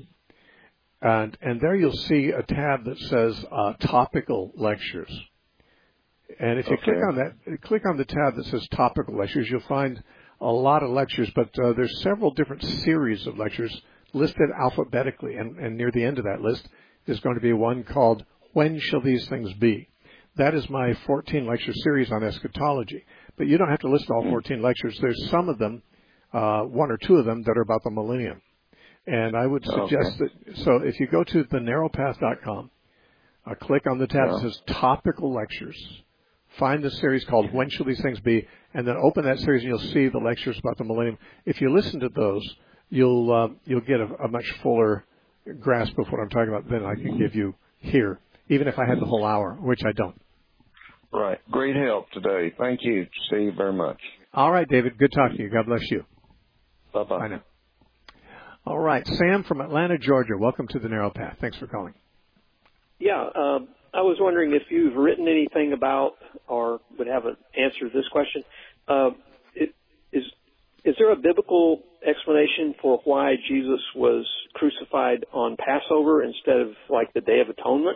and and there you'll see a tab that says uh, topical lectures. And if you okay. click on that, click on the tab that says topical lectures, you'll find a lot of lectures, but uh, there's several different series of lectures listed alphabetically, and, and near the end of that list is going to be one called When Shall These Things Be? That is my fourteen lecture series on eschatology. But you don't have to listen to all fourteen lectures. There's some of them, uh, one or two of them, that are about the millennium. And I would suggest okay. that, so if you go to the narrow path dot com, uh, click on the tab yeah. that says topical lectures, find the series called When Shall These Things Be? And then open that series and you'll see the lectures about the millennium. If you listen to those, you'll uh, you'll get a, a much fuller grasp of what I'm talking about than I can give you here, even if I had the whole hour, which I don't. Right. Great help today. Thank you, Steve, very much. All right, David. Good talking to you. God bless you. Bye-bye. Bye now. All right. Sam from Atlanta, Georgia. Welcome to the Narrow Path. Thanks for calling. Yeah. Um, I was wondering if you've written anything about or would have an answer to this question. Uh, it, is is there a biblical explanation for why Jesus was crucified on Passover instead of like the Day of Atonement?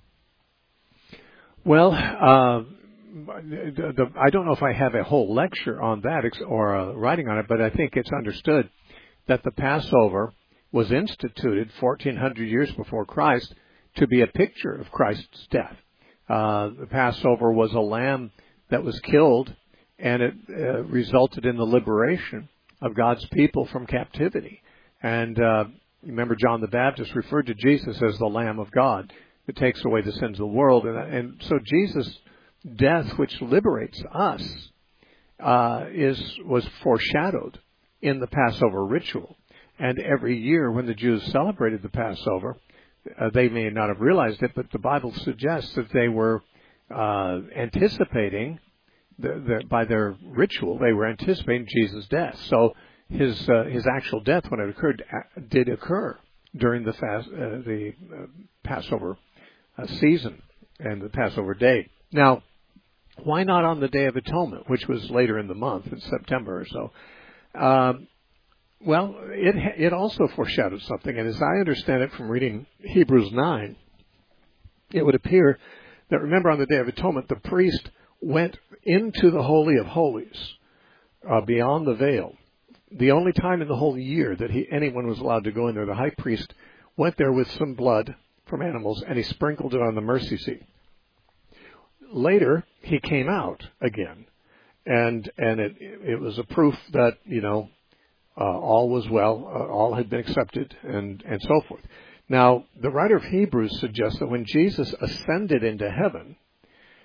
Well, uh, the, the, I don't know if I have a whole lecture on that or a writing on it, but I think it's understood that the Passover was instituted fourteen hundred years before Christ to be a picture of Christ's death. Uh, the Passover was a lamb that was killed, and it uh, resulted in the liberation of God's people from captivity. And uh, remember, John the Baptist referred to Jesus as the Lamb of God that takes away the sins of the world. And, and so Jesus' death, which liberates us, uh, is was foreshadowed in the Passover ritual. And every year when the Jews celebrated the Passover, uh, they may not have realized it, but the Bible suggests that they were uh, anticipating, the, the, by their ritual, they were anticipating Jesus' death. So his uh, his actual death, when it occurred, did occur during the fast, uh, the uh, Passover uh, season and the Passover day. Now, why not on the Day of Atonement, which was later in the month, in September or so? Um, well, it it also foreshadowed something, and as I understand it from reading Hebrews nine, it would appear that, remember, on the Day of Atonement, the priest went into the Holy of Holies, uh, beyond the veil. The only time in the whole year that he, anyone was allowed to go in there, the high priest went there with some blood from animals, and he sprinkled it on the mercy seat. Later, he came out again, and and it it was a proof that, you know, uh, all was well, uh, all had been accepted, and, and so forth. Now, the writer of Hebrews suggests that when Jesus ascended into heaven,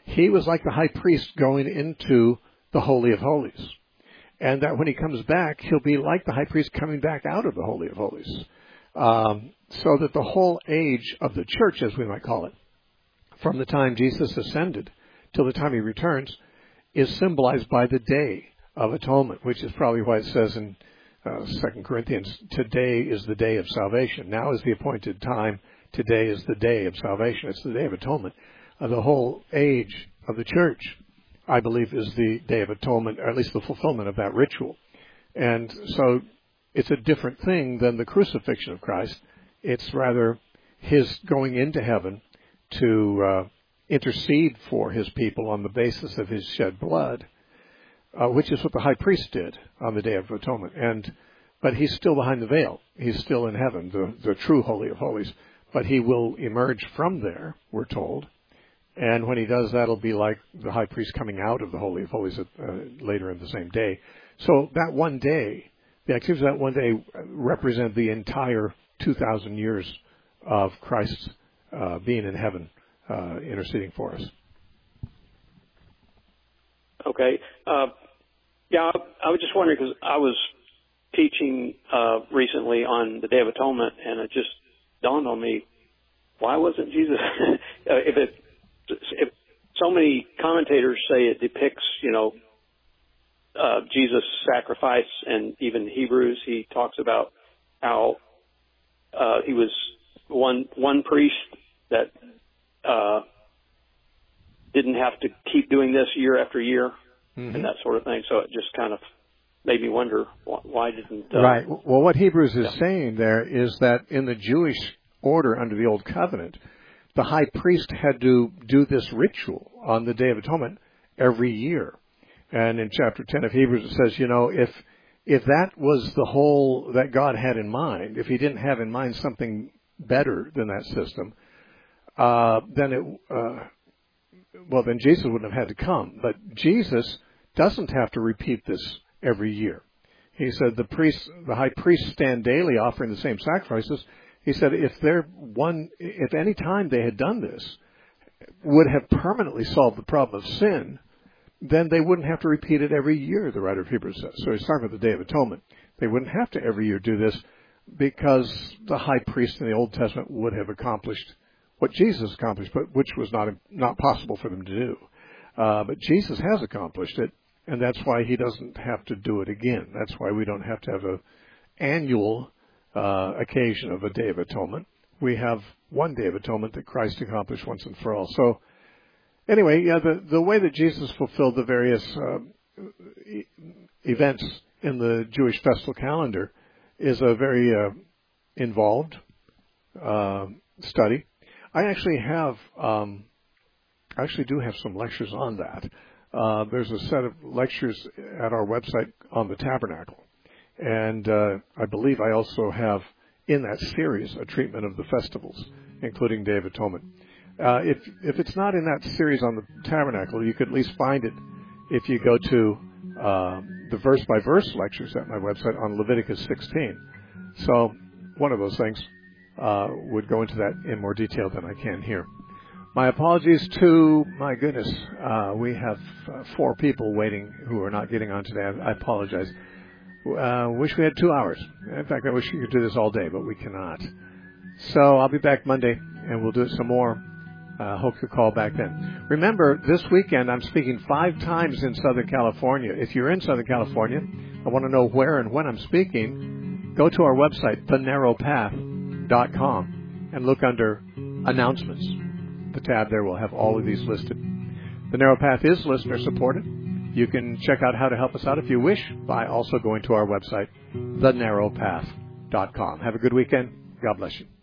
he was like the high priest going into the Holy of Holies. And that when he comes back, he'll be like the high priest coming back out of the Holy of Holies. Um, so that the whole age of the church, as we might call it, from the time Jesus ascended till the time he returns, is symbolized by the Day of Atonement, which is probably why it says in uh, Second Corinthians, today is the day of salvation. Now is the appointed time. Today is the day of salvation. It's the Day of Atonement. Uh, the whole age of the church, I believe, is the Day of Atonement, or at least the fulfillment of that ritual. And so it's a different thing than the crucifixion of Christ. It's rather his going into heaven to uh, intercede for his people on the basis of his shed blood, uh, which is what the high priest did on the Day of Atonement. And but he's still behind the veil. He's still in heaven, the, the true Holy of Holies. But he will emerge from there, we're told. And when he does that, it'll be like the high priest coming out of the Holy of Holies uh, later in the same day. So that one day, the activities of that one day represent the entire two thousand years of Christ uh, being in heaven, uh, interceding for us. Okay. Uh, yeah, I, I was just wondering, because I was teaching uh, recently on the Day of Atonement, and it just dawned on me, why wasn't Jesus, if it, if so many commentators say it depicts, you know, uh, Jesus' sacrifice, and even Hebrews, he talks about how uh, he was one one priest that uh, didn't have to keep doing this year after year, mm-hmm. and that sort of thing. So it just kind of made me wonder, why didn't... Uh, right. Well, what Hebrews is yeah. saying there is that in the Jewish order under the Old Covenant, the high priest had to do this ritual on the Day of Atonement every year. And in chapter ten of Hebrews, it says, you know, if if that was the whole that God had in mind, if he didn't have in mind something better than that system, uh, then it, uh, well, then Jesus wouldn't have had to come. But Jesus doesn't have to repeat this every year. He said the priests, the high priests stand daily offering the same sacrifices. He said if they're one, if any time they had done this would have permanently solved the problem of sin, then they wouldn't have to repeat it every year, the writer of Hebrews says. So he's talking about the Day of Atonement. They wouldn't have to every year do this because the high priest in the Old Testament would have accomplished what Jesus accomplished, but which was not not possible for them to do. Uh, but Jesus has accomplished it, and that's why he doesn't have to do it again. That's why we don't have to have an annual uh, occasion of a Day of Atonement. We have one Day of Atonement that Christ accomplished once and for all. So anyway, yeah, the, the way that Jesus fulfilled the various uh, e- events in the Jewish festal calendar is a very uh, involved uh, study. I actually have, um, I actually do have some lectures on that. Uh, there's a set of lectures at our website on the tabernacle. And uh, I believe I also have in that series a treatment of the festivals, including Day of Atonement. Uh, if if it's not in that series on the tabernacle, you could at least find it if you go to uh, the verse-by-verse lectures at my website on Leviticus sixteen. So one of those things uh, would go into that in more detail than I can here. My apologies to, my goodness, uh, we have uh, four people waiting who are not getting on today. I, I apologize. Uh, wish we had two hours. In fact, I wish we could do this all day, but we cannot. So I'll be back Monday, and we'll do it some more. Uh, hope you'll call back then. Remember, this weekend I'm speaking five times in Southern California. If you're in Southern California, I want to know where and when I'm speaking. Go to our website, the narrow path dot com, and look under Announcements. The tab there will have all of these listed. The Narrow Path is listener supported. You can check out how to help us out if you wish by also going to our website, the narrow path dot com. Have a good weekend. God bless you.